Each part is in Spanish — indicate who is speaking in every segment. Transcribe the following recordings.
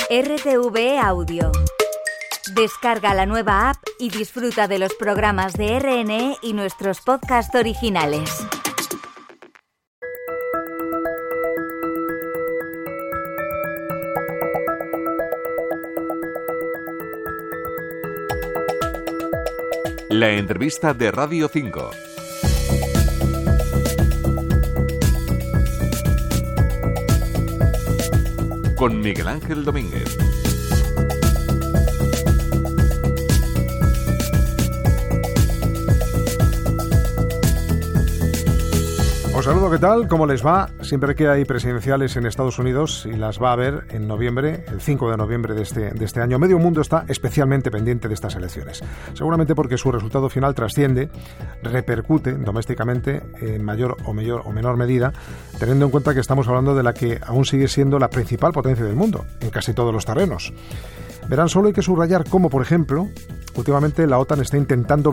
Speaker 1: RTV Audio. Descarga la nueva app y disfruta de los programas de RNE y nuestros podcasts originales.
Speaker 2: La entrevista de Radio 5. Con Miguel Ángel Domínguez.
Speaker 3: Os saludo, ¿qué tal? ¿Cómo les va? Siempre que hay presidenciales en Estados Unidos, y las va a haber en noviembre, el 5 de noviembre de este año, medio mundo está especialmente pendiente de estas elecciones. Seguramente porque su resultado final trasciende, repercute domésticamente en mayor o menor medida, teniendo en cuenta que estamos hablando de la que aún sigue siendo la principal potencia del mundo, en casi todos los terrenos. Verán, solo hay que subrayar cómo, por ejemplo, últimamente la OTAN está intentando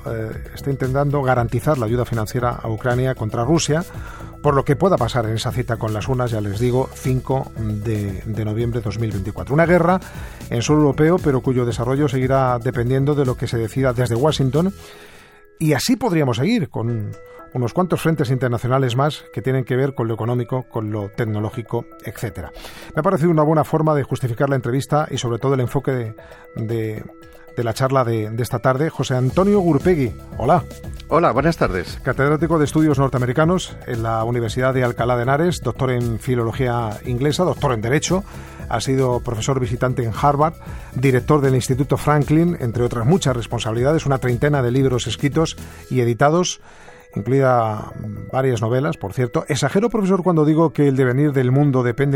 Speaker 3: garantizar la ayuda financiera a Ucrania contra Rusia, por lo que pueda pasar en esa cita con las urnas, ya les digo, 5 de noviembre de 2024. Una guerra en suelo europeo, pero cuyo desarrollo seguirá dependiendo de lo que se decida desde Washington. Y así podríamos seguir con unos cuantos frentes internacionales más que tienen que ver con lo económico, con lo tecnológico, etc. Me ha parecido una buena forma de justificar la entrevista y sobre todo el enfoque de la charla de esta tarde. José Antonio Gurpegui, hola.
Speaker 4: Hola, buenas tardes.
Speaker 3: Catedrático de Estudios Norteamericanos en la Universidad de Alcalá de Henares, doctor en Filología Inglesa, doctor en Derecho, ha sido profesor visitante en Harvard, director del Instituto Franklin, entre otras muchas responsabilidades, una treintena de libros escritos y editados, incluida varias novelas, por cierto. ¿Exagero, profesor, cuando digo que el devenir del mundo depende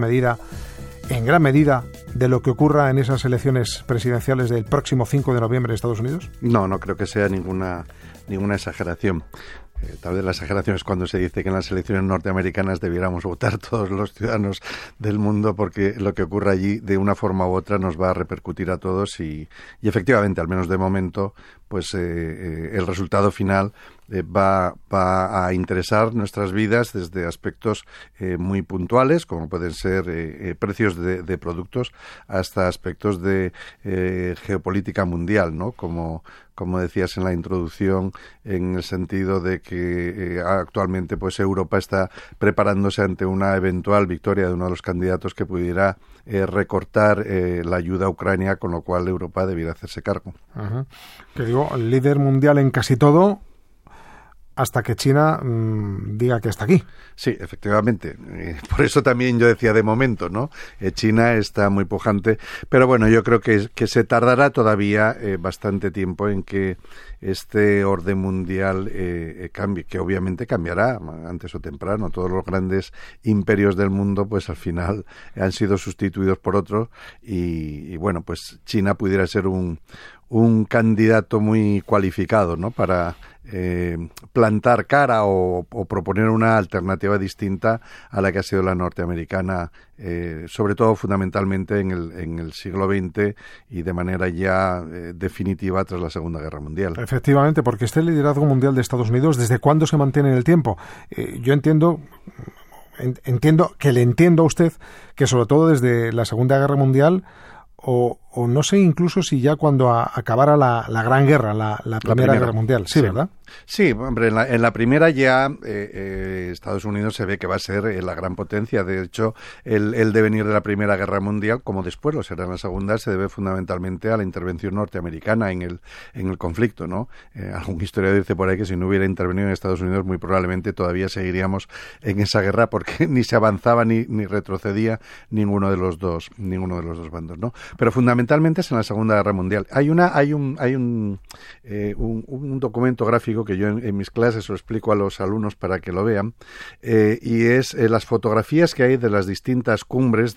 Speaker 3: en gran medida, de lo que ocurra en esas elecciones presidenciales del próximo 5 de noviembre en Estados Unidos?
Speaker 4: No creo que sea ninguna exageración. Tal vez la exageración es cuando se dice que en las elecciones norteamericanas debiéramos votar todos los ciudadanos del mundo, porque lo que ocurra allí de una forma u otra nos va a repercutir a todos y efectivamente, al menos de momento, pues el resultado final va a interesar nuestras vidas desde aspectos muy puntuales, como pueden ser precios de productos, hasta aspectos de geopolítica mundial, ¿no? Como decías en la introducción, en el sentido de que actualmente pues Europa está preparándose ante una eventual victoria de uno de los candidatos que pudiera recortar la ayuda a Ucrania, con lo cual Europa debiera hacerse cargo.
Speaker 3: Ajá. Que digo, el líder mundial en casi todo, hasta que China diga que está aquí.
Speaker 4: Sí, efectivamente. Por eso también yo decía de momento, ¿no? China está muy pujante, pero bueno, yo creo que se tardará todavía bastante tiempo en que este orden mundial cambie, que obviamente cambiará antes o temprano. Todos los grandes imperios del mundo, pues al final han sido sustituidos por otros y bueno, pues China pudiera ser un candidato muy cualificado, ¿no? Para plantar cara o proponer una alternativa distinta a la que ha sido la norteamericana, sobre todo fundamentalmente en el siglo XX y de manera ya definitiva tras la Segunda Guerra Mundial.
Speaker 3: Efectivamente, porque este liderazgo mundial de Estados Unidos, ¿desde cuándo se mantiene en el tiempo? Yo entiendo que le entiendo a usted que sobre todo desde la Segunda Guerra Mundial, o no sé incluso si ya cuando acabara la Gran Guerra, la Primera Guerra Mundial, sí, ¿verdad?
Speaker 4: Sí, hombre, en la primera ya Estados Unidos se ve que va a ser la gran potencia. De hecho, el devenir de la Primera Guerra Mundial, como después lo será en la Segunda, se debe fundamentalmente a la intervención norteamericana en el conflicto, ¿no? Algún historiador dice por ahí que si no hubiera intervenido en Estados Unidos, muy probablemente todavía seguiríamos en esa guerra, porque ni se avanzaba ni retrocedía ninguno de los dos bandos, ¿no? Pero fundamentalmente es en la Segunda Guerra Mundial. Hay un documento gráfico que yo en mis clases lo explico a los alumnos para que lo vean, y es las fotografías que hay de las distintas cumbres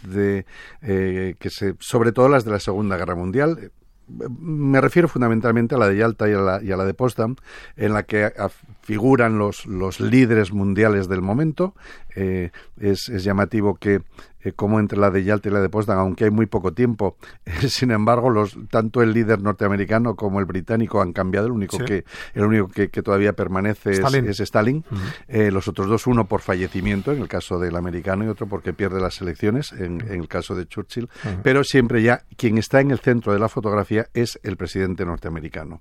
Speaker 4: sobre todo las de la Segunda Guerra Mundial. Me refiero fundamentalmente a la de Yalta y a la de Potsdam, en la que figuran los líderes mundiales del momento. Es llamativo que como entre la de Yalta y la de Potsdam, aunque hay muy poco tiempo. Sin embargo, tanto el líder norteamericano como el británico han cambiado. El único que todavía permanece es Stalin. Los otros dos, uno por fallecimiento, en el caso del americano, y otro porque pierde las elecciones, en el caso de Churchill. Pero siempre ya quien está en el centro de la fotografía es el presidente norteamericano,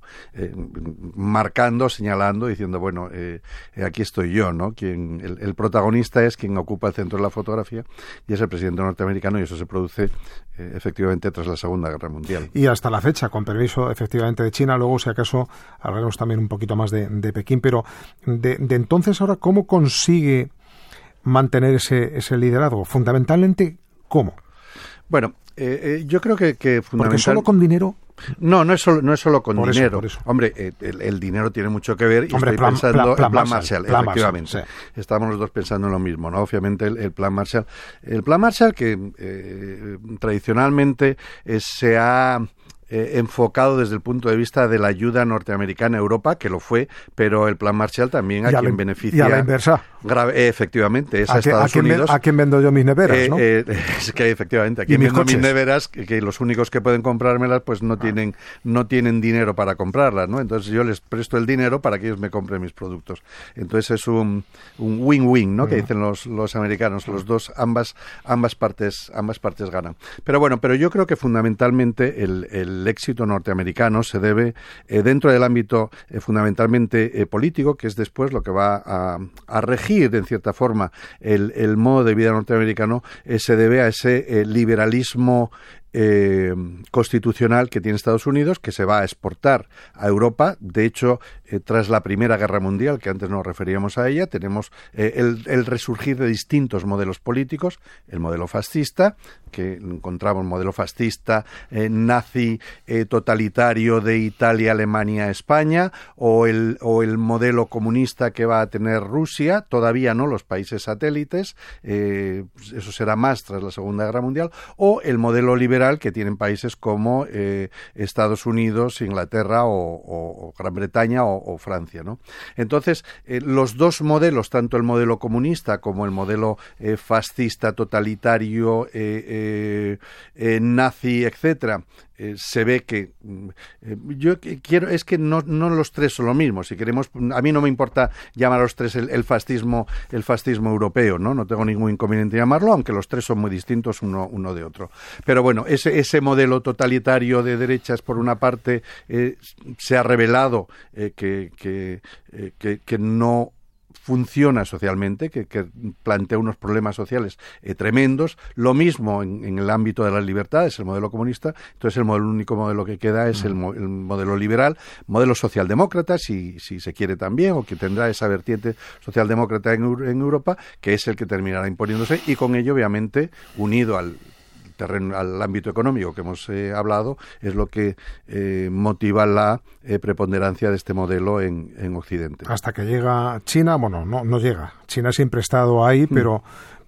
Speaker 4: marcando, señalando, diciendo, bueno, aquí estoy yo, ¿no? El protagonista es quien ocupa el centro de la fotografía y es el presidente norteamericano, y eso se produce efectivamente tras la Segunda Guerra Mundial.
Speaker 3: Y hasta la fecha, con permiso efectivamente de China. Luego, si acaso, hablaremos también un poquito más de Pekín, pero de entonces ahora, ¿cómo consigue mantener ese liderazgo? Fundamentalmente, ¿cómo?
Speaker 4: Bueno, yo creo que fundamentalmente...
Speaker 3: Porque solo con dinero...
Speaker 4: No es solo con dinero.
Speaker 3: Por eso.
Speaker 4: Hombre, el dinero tiene mucho que ver, y
Speaker 3: estoy
Speaker 4: pensando en Plan Marshall, efectivamente.
Speaker 3: Marshall, sí.
Speaker 4: Estamos los dos pensando en lo mismo, ¿no? Obviamente el Plan Marshall. El Plan Marshall que tradicionalmente se ha enfocado desde el punto de vista de la ayuda norteamericana a Europa, que lo fue, pero el Plan Marshall también a quien beneficia.
Speaker 3: Y a la inversa.
Speaker 4: Efectivamente, es a Estados Unidos.
Speaker 3: ¿A quién vendo yo mis neveras, no?
Speaker 4: Es que efectivamente, a quien vendo mis neveras, que los únicos que pueden comprármelas pues no tienen dinero para comprarlas, ¿no? Entonces yo les presto el dinero para que ellos me compren mis productos. Entonces es un win-win, ¿no? Que dicen los americanos, los dos, ambas partes ganan. Pero yo creo que fundamentalmente el éxito norteamericano se debe dentro del ámbito fundamentalmente político, que es después lo que va a regir en cierta forma el modo de vida norteamericano, se debe a ese liberalismo constitucional que tiene Estados Unidos, que se va a exportar a Europa. De hecho, tras la Primera Guerra Mundial, que antes nos referíamos a ella, tenemos el resurgir de distintos modelos políticos. El modelo fascista, que encontramos modelo fascista, nazi, totalitario de Italia, Alemania, España, o el modelo comunista que va a tener Rusia, todavía no los países satélites, eso será más tras la Segunda Guerra Mundial, o el modelo liberal que tienen países como Estados Unidos, Inglaterra o Gran Bretaña o Francia, ¿no? Entonces, los dos modelos, tanto el modelo comunista como el modelo fascista, totalitario, nazi, etcétera, se ve que yo quiero, es que no los tres son lo mismo. Si queremos, a mí no me importa llamar a los tres el fascismo europeo, no tengo ningún inconveniente en llamarlo, aunque los tres son muy distintos uno de otro. Pero bueno, ese modelo totalitario de derechas, por una parte, se ha revelado que no funciona socialmente, que plantea unos problemas sociales tremendos. Lo mismo en el ámbito de las libertades, el modelo comunista. Entonces el único modelo que queda es el modelo liberal, modelo socialdemócrata, si se quiere también, o que tendrá esa vertiente socialdemócrata en Europa, que es el que terminará imponiéndose, y con ello, obviamente, unido al ámbito económico que hemos hablado, es lo que motiva la preponderancia de este modelo en Occidente.
Speaker 3: Hasta que llega China, bueno, no llega. China siempre ha estado ahí, pero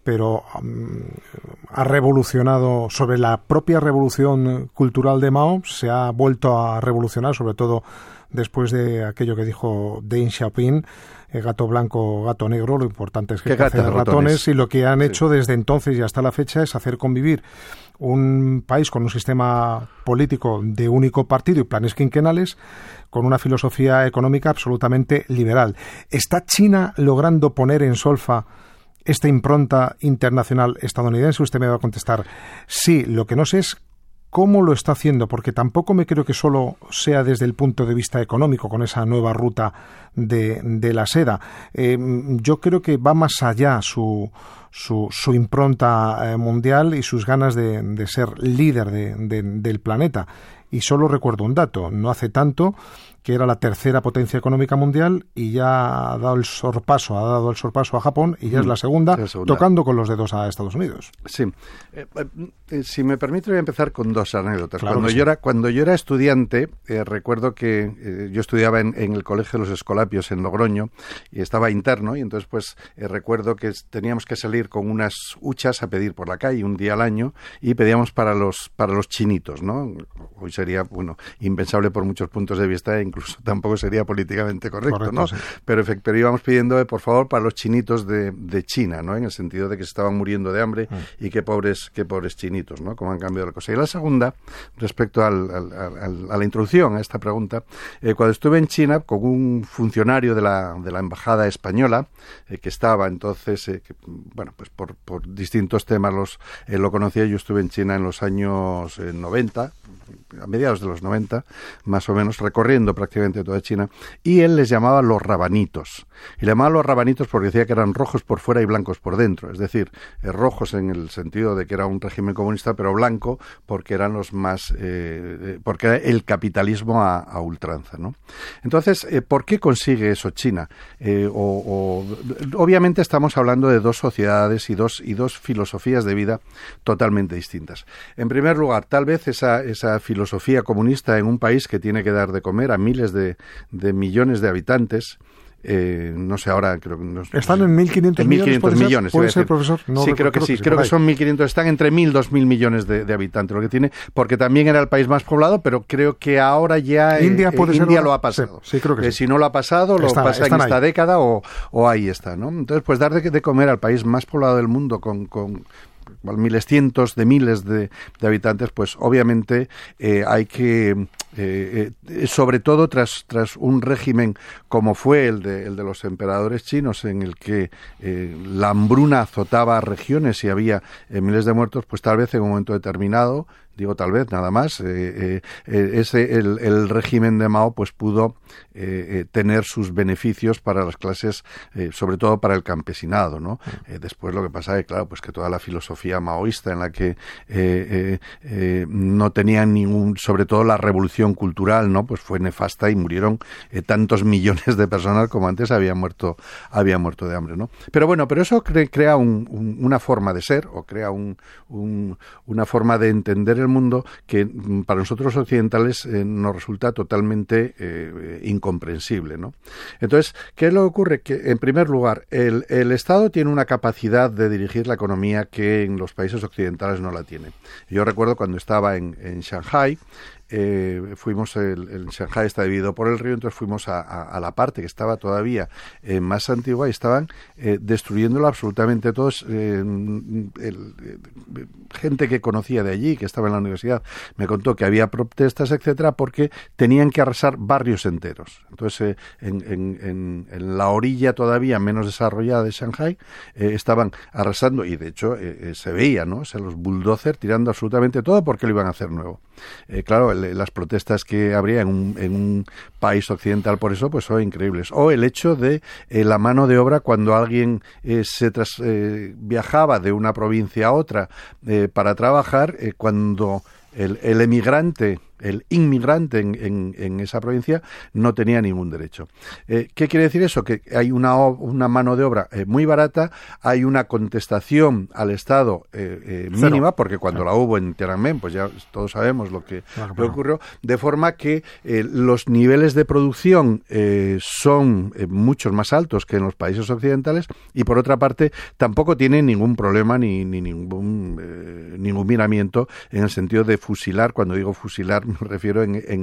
Speaker 3: ha revolucionado, sobre la propia revolución cultural de Mao, se ha vuelto a revolucionar, sobre todo después de aquello que dijo Deng Xiaoping, gato blanco, gato negro, lo importante es que cacen ratones, y lo que han hecho desde entonces y hasta la fecha es hacer convivir un país con un sistema político de único partido y planes quinquenales, con una filosofía económica absolutamente liberal. ¿Está China logrando poner en solfa esta impronta internacional estadounidense? Usted me va a contestar sí. Lo que no sé es cómo lo está haciendo, porque tampoco me creo que solo sea desde el punto de vista económico, con esa nueva ruta de la seda. Yo creo que va más allá su impronta mundial y sus ganas de ser líder del planeta. Y solo recuerdo un dato: no hace tanto que era la tercera potencia económica mundial y ya ha dado el sorpaso a Japón, y ya es la segunda, tocando con los dedos a Estados Unidos.
Speaker 4: Sí. Si me permite, voy a empezar con dos anécdotas.
Speaker 3: Claro,
Speaker 4: cuando yo era estudiante, recuerdo que yo estudiaba en el Colegio de los Escolapios en Logroño y estaba interno, y entonces recuerdo que teníamos que salir salir con unas huchas a pedir por la calle un día al año y pedíamos para los chinitos, ¿no? Hoy sería, bueno, impensable por muchos puntos de vista e incluso tampoco sería políticamente correcto, ¿no? Sí. Pero íbamos pidiendo, por favor, para los chinitos de China, ¿no? En el sentido de que se estaban muriendo de hambre y qué pobres chinitos, ¿no? Cómo han cambiado la cosa. Y la segunda, respecto a la introducción a esta pregunta, cuando estuve en China con un funcionario de la embajada española, que estaba entonces, bueno, pues por distintos temas lo conocía. Yo estuve en China en los años 90, a mediados de los 90, más o menos, recorriendo prácticamente toda China, y él les llamaba los rabanitos. Y le llamaba los rabanitos porque decía que eran rojos por fuera y blancos por dentro, es decir, rojos en el sentido de que era un régimen comunista, pero blanco porque eran los más, porque era el capitalismo a ultranza, ¿no? Entonces, ¿por qué consigue eso China? Obviamente estamos hablando de dos sociedades y dos filosofías de vida totalmente distintas. En primer lugar, tal vez esa filosofía comunista en un país que tiene que dar de comer a miles de millones de habitantes. No sé, ahora creo que...
Speaker 3: ¿Están en 1.500 millones?
Speaker 4: 1.500 millones.
Speaker 3: ¿Puede ser, profesor? No,
Speaker 4: sí, creo que sí. Creo que son 1.500. Están entre 1.000 y 2.000 millones de habitantes, lo que tiene, porque también era el país más poblado, pero creo que ahora ya
Speaker 3: India
Speaker 4: lo ha pasado.
Speaker 3: Sí, creo que sí.
Speaker 4: Si no lo ha pasado, lo pasa en esta década o ahí está, ¿no? Entonces, pues dar de comer al país más poblado del mundo con cientos de miles de habitantes, pues obviamente hay que, sobre todo tras un régimen como fue el de los emperadores chinos, en el que la hambruna azotaba regiones y había miles de muertos, pues tal vez en un momento determinado, digo tal vez nada más, el régimen de Mao pues pudo tener sus beneficios para las clases, sobre todo para el campesinado, ¿no? Después lo que pasa es, claro, pues que toda la filosofía maoísta en la que no tenían sobre todo la revolución cultural, ¿no? Pues fue nefasta y murieron tantos millones de personas como antes habían muerto de hambre, ¿no? Pero eso crea una forma de ser, o crea una forma de entender el mundo que para nosotros occidentales nos resulta totalmente incomprensible, ¿no? Entonces, ¿qué es lo que ocurre? Que, en primer lugar, el Estado tiene una capacidad de dirigir la economía que en los países occidentales no la tiene. Yo recuerdo cuando estaba en Shanghái, fuimos, el Shanghái está dividido por el río, entonces fuimos a la parte que estaba todavía más antigua y estaban destruyéndolo absolutamente todos. Gente que conocía de allí, que estaba en la universidad, me contó que había protestas, etcétera, porque tenían que arrasar barrios enteros. Entonces, en la orilla todavía menos desarrollada de Shanghái, estaban arrasando, y de hecho se veía, ¿no? O sea, los bulldozers tirando absolutamente todo porque lo iban a hacer nuevo. Claro, las protestas que habría en un país occidental por eso, pues son increíbles. O el hecho de la mano de obra cuando alguien viajaba de una provincia a otra para trabajar, cuando el emigrante, el inmigrante en esa provincia no tenía ningún derecho. ¿Qué quiere decir eso? Que hay una mano de obra muy barata, hay una contestación al Estado mínima, porque cuando la hubo en Tiananmen, pues ya todos sabemos lo que ocurrió, de forma que los niveles de producción son muchos más altos que en los países occidentales, y por otra parte tampoco tienen ningún problema ni ningún miramiento en el sentido de fusilar. Cuando digo fusilar me refiero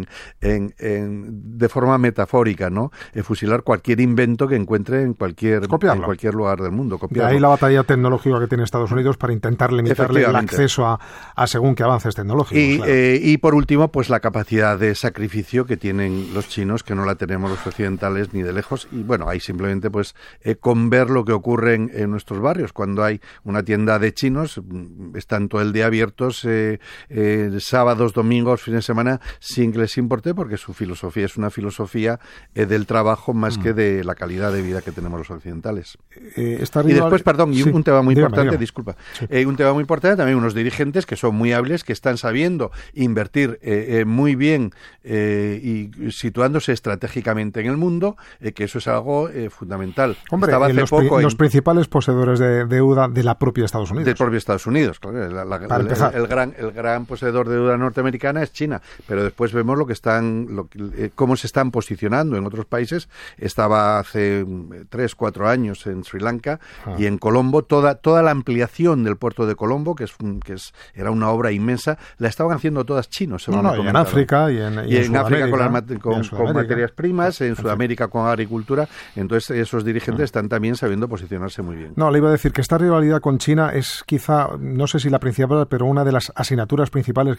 Speaker 4: de forma metafórica, ¿no? Fusilar cualquier invento que encuentre en cualquier lugar del mundo.
Speaker 3: De ahí la batalla tecnológica que tiene Estados Unidos para intentar limitarle el acceso a según qué avances tecnológicos.
Speaker 4: Y por último, pues la capacidad de sacrificio que tienen los chinos, que no la tenemos los occidentales ni de lejos. Y bueno, ahí simplemente pues con ver lo que ocurre en nuestros barrios. Cuando hay una tienda de chinos, están todo el día abiertos, sábados, domingos, fines de semana, sin que les importe, porque su filosofía es una filosofía del trabajo más que de la calidad de vida que tenemos los occidentales. Y después, un tema muy importante, disculpa, un tema muy importante, también unos dirigentes que son muy hábiles, que están sabiendo invertir muy bien y situándose estratégicamente en el mundo, que eso es algo fundamental.
Speaker 3: Hombre, los principales poseedores de deuda de la propia Estados Unidos.
Speaker 4: Del propio Estados Unidos, claro. El gran poseedor de deuda norteamericana es China. pero después vemos cómo se están posicionando en otros países. Estaba hace 3-4 años en Sri Lanka y en Colombo, toda la ampliación del puerto de Colombo, era una obra inmensa, la estaban haciendo todas chinos.
Speaker 3: Y en África y en
Speaker 4: África con materias primas, en Sudamérica con agricultura. Entonces esos dirigentes están también sabiendo posicionarse muy bien.
Speaker 3: No, le iba a decir que esta rivalidad con China es quizá, no sé si la principal, pero una de las asignaturas principales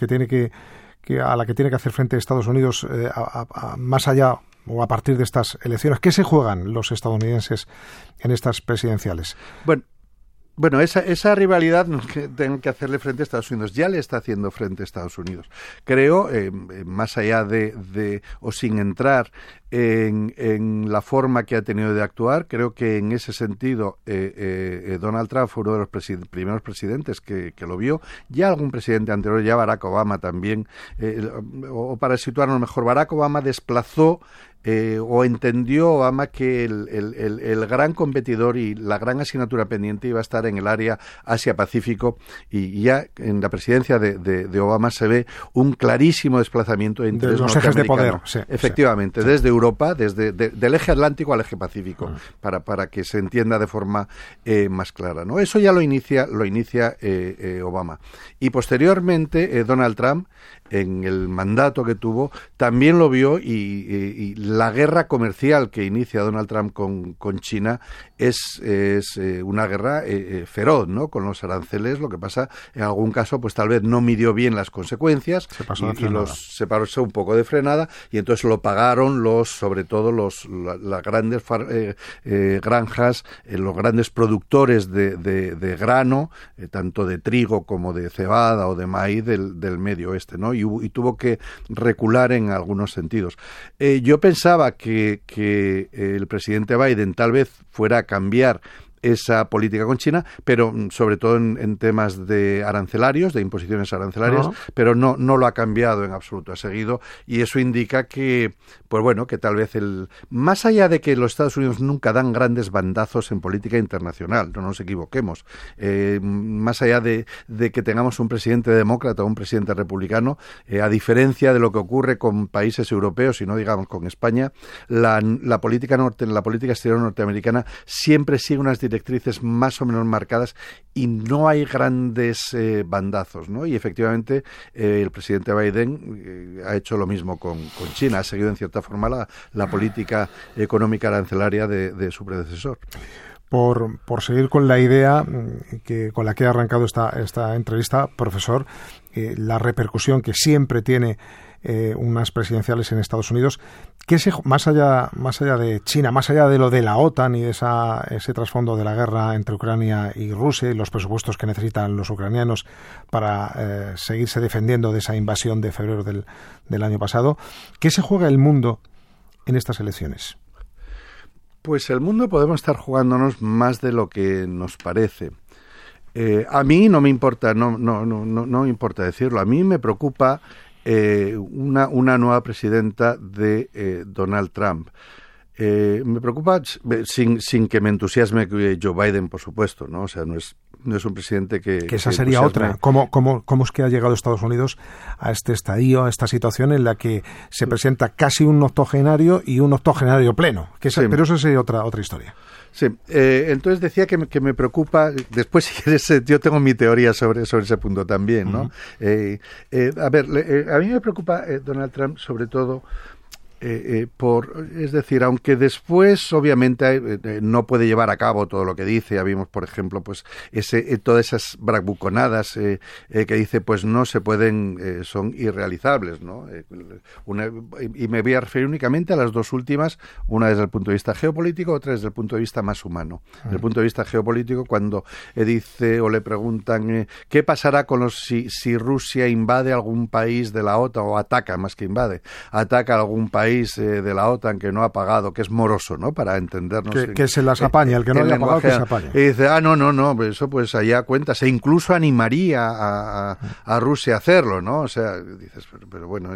Speaker 3: a la que tiene que hacer frente Estados Unidos más allá o a partir de estas elecciones. ¿Qué se juegan los estadounidenses en estas presidenciales?
Speaker 4: Bueno, esa rivalidad que tienen que hacerle frente a Estados Unidos, ya le está haciendo frente a Estados Unidos. Creo, más allá o sin entrar en la forma que ha tenido de actuar, creo que en ese sentido Donald Trump fue uno de los primeros presidentes que lo vio. Ya algún presidente anterior, ya Barack Obama también, o para situarnos mejor, Barack Obama desplazó o entendió Obama que el gran competidor y la gran asignatura pendiente iba a estar en el área Asia-Pacífico, y ya en la presidencia de Obama se ve un clarísimo desplazamiento de interés
Speaker 3: los ejes de poder.
Speaker 4: Efectivamente,
Speaker 3: sí.
Speaker 4: Desde Europa, del eje Atlántico al eje Pacífico, para que se entienda de forma más clara, ¿no? Eso ya lo inicia Obama. Y posteriormente Donald Trump, en el mandato que tuvo, también lo vio, y la guerra comercial que inicia Donald Trump con China es una guerra feroz, ¿no? Con los aranceles. Lo que pasa, en algún caso, pues tal vez no midió bien las consecuencias se pasó un poco de frenada, y entonces lo pagaron sobre todo las grandes granjas, los grandes productores de grano, tanto de trigo como de cebada o de maíz del Medio Oeste, ¿no? Y tuvo que recular en algunos sentidos. Yo pensaba que el presidente Biden tal vez fuera a cambiar esa política con China, pero sobre todo en temas de arancelarios, de imposiciones arancelarias, pero no lo ha cambiado en absoluto, ha seguido, y eso indica que, pues bueno, que tal vez más allá de que los Estados Unidos nunca dan grandes bandazos en política internacional, no nos equivoquemos, más allá de que tengamos un presidente demócrata o un presidente republicano, a diferencia de lo que ocurre con países europeos y no digamos con España, la política exterior norteamericana siempre sigue unas directrices más o menos marcadas y no hay grandes bandazos, ¿no? Y efectivamente el presidente Biden ha hecho lo mismo con China, ha seguido en cierta forma la política económica arancelaria de su predecesor.
Speaker 3: Por seguir con la idea con la que ha arrancado esta entrevista, profesor, la repercusión que siempre tiene unas presidenciales en Estados Unidos, más allá de China, más allá de lo de la OTAN y ese trasfondo de la guerra entre Ucrania y Rusia y los presupuestos que necesitan los ucranianos para seguirse defendiendo de esa invasión de febrero del año pasado, ¿qué se juega el mundo en estas elecciones?
Speaker 4: Pues el mundo podemos estar jugándonos más de lo que nos parece. A mí no me importa, no me importa decirlo. A mí me preocupa una nueva presidenta de Donald Trump. Me preocupa sin que me entusiasme Joe Biden, por supuesto, ¿no? O sea, no es un presidente que
Speaker 3: esa sería otra. ¿Cómo es que ha llegado Estados Unidos a este estadio, a esta situación en la que se presenta casi un octogenario y un octogenario pleno? Pero eso sería otra historia.
Speaker 4: Sí, entonces decía que me preocupa, después si quieres yo tengo mi teoría sobre ese punto también, ¿no? A mí me preocupa Donald Trump sobre todo es decir, aunque después obviamente no puede llevar a cabo todo lo que dice, ya vimos por ejemplo pues todas esas bravuconadas que dice pues no se pueden, son irrealizables, ¿no? Y me voy a referir únicamente a las dos últimas, una desde el punto de vista geopolítico, otra desde el punto de vista más humano. Desde el punto de vista geopolítico, cuando dice o le preguntan ¿qué pasará si Rusia invade algún país de la OTAN o ataca, más que invade, ataca a algún país país de la OTAN que no ha pagado, que es moroso, ¿no? Para entendernos.
Speaker 3: Que se las apaña, el que no haya pagado que se apañe.
Speaker 4: Y dice, no, eso pues allá cuenta, se incluso animaría a Rusia a hacerlo, ¿no? O sea, dices, pero bueno,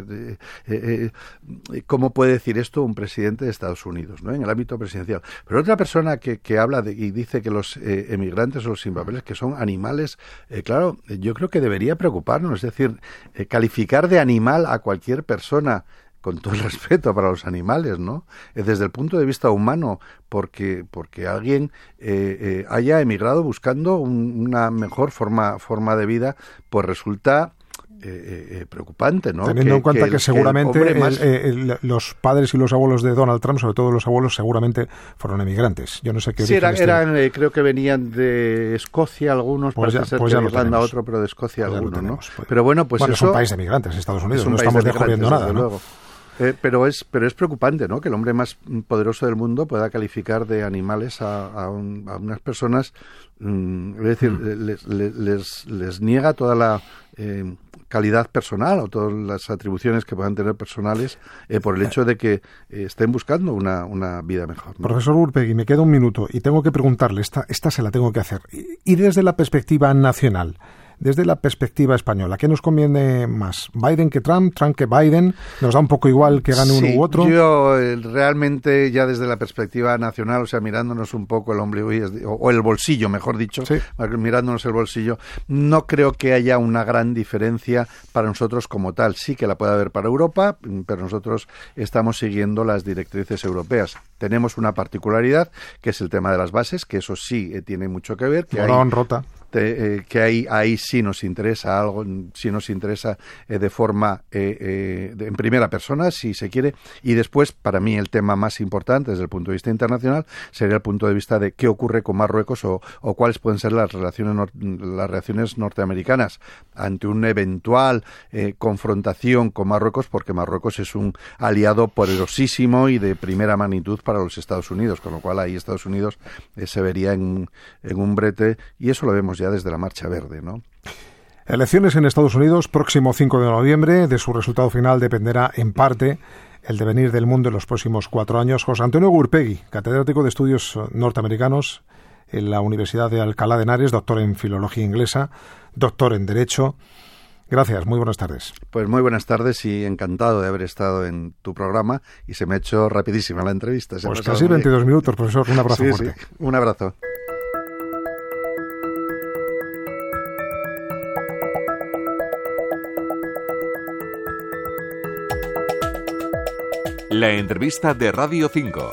Speaker 4: ¿cómo puede decir esto un presidente de Estados Unidos, ¿no? En el ámbito presidencial. Pero otra persona que habla y dice que los emigrantes o los sin papeles que son animales, claro, yo creo que debería preocuparnos, es decir, calificar de animal a cualquier persona, con todo el respeto para los animales, ¿no? Desde el punto de vista humano, porque alguien haya emigrado buscando una mejor forma de vida, pues resulta preocupante, ¿no?
Speaker 3: Teniendo en cuenta que seguramente los padres y los abuelos de Donald Trump, sobre todo los abuelos, seguramente fueron emigrantes. Yo no sé qué.
Speaker 4: Sí, creo que venían de Escocia algunos,
Speaker 3: pues
Speaker 4: parece ser que de Irlanda otro, pero de Escocia
Speaker 3: pues
Speaker 4: algunos, ¿no?
Speaker 3: Pues,
Speaker 4: pero bueno, pues eso...
Speaker 3: es un país de emigrantes, Estados Unidos, no estamos descubriendo nada, ¿no?
Speaker 4: Pero es preocupante, ¿no? Que el hombre más poderoso del mundo pueda calificar de animales a unas personas, es decir, les niega toda la calidad personal o todas las atribuciones que puedan tener personales por el hecho de que estén buscando una vida mejor, ¿no?
Speaker 3: Profesor Gurpegui, me queda un minuto y tengo que preguntarle, esta se la tengo que hacer. Y desde la perspectiva nacional, desde la perspectiva española, ¿qué nos conviene más? ¿Biden que Trump? ¿Trump que Biden? ¿Nos da un poco igual que gane uno u otro?
Speaker 4: Yo realmente ya desde la perspectiva nacional, o sea, mirándonos un poco el ombligo o el bolsillo, mejor dicho, sí, mirándonos el bolsillo, no creo que haya una gran diferencia para nosotros como tal. Sí que la puede haber para Europa, pero nosotros estamos siguiendo las directrices europeas. Tenemos una particularidad, que es el tema de las bases, que eso sí tiene mucho que ver.
Speaker 3: Rota.
Speaker 4: Que ahí sí nos interesa algo, sí nos interesa de forma en primera persona, si se quiere, y después, para mí, el tema más importante desde el punto de vista internacional sería el punto de vista de qué ocurre con Marruecos o cuáles pueden ser las reacciones norteamericanas ante una eventual confrontación con Marruecos, porque Marruecos es un aliado poderosísimo y de primera magnitud para los Estados Unidos, con lo cual ahí Estados Unidos se vería en un brete, y eso lo vemos ya desde la Marcha Verde, ¿no?
Speaker 3: Elecciones en Estados Unidos, próximo 5 de noviembre. De su resultado final dependerá, en parte, el devenir del mundo en los próximos 4 años. José Antonio Gurpegui, catedrático de Estudios Norteamericanos en la Universidad de Alcalá de Henares, doctor en Filología Inglesa, doctor en Derecho. Gracias, muy buenas tardes.
Speaker 4: Pues muy buenas tardes y encantado de haber estado en tu programa, y se me ha hecho rapidísima la entrevista.
Speaker 3: Pues casi 22 minutos, profesor. Un abrazo fuerte.
Speaker 4: Sí, un abrazo.
Speaker 2: La entrevista de Radio 5.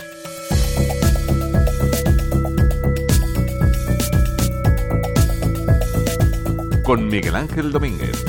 Speaker 2: Con Miguel Ángel Domínguez.